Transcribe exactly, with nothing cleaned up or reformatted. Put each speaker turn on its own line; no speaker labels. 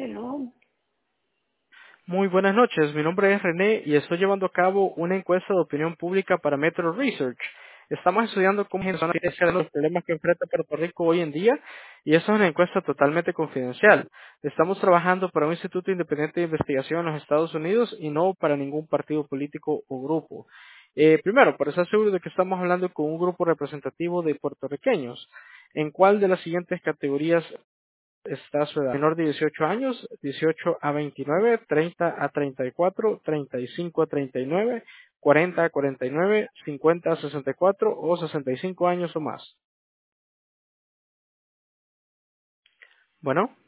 Hello.
Muy buenas noches, mi nombre es René y estoy llevando a cabo una encuesta de opinión pública para Metro Research. Estamos estudiando cómo gestionar acerca de los problemas que enfrenta Puerto Rico hoy en día y esa es una encuesta totalmente confidencial. Estamos trabajando para un instituto independiente de investigación en los Estados Unidos y no para ningún partido político o grupo. Eh, primero, para estar seguro de que estamos hablando con un grupo representativo de puertorriqueños, ¿en cuál de las siguientes categorías está su edad? Menor de dieciocho años, dieciocho a veintinueve, treinta a treinta y cuatro, treinta y cinco a treinta y nueve, cuarenta a cuarenta y nueve, cincuenta a sesenta y cuatro o sesenta y cinco años o más. Bueno.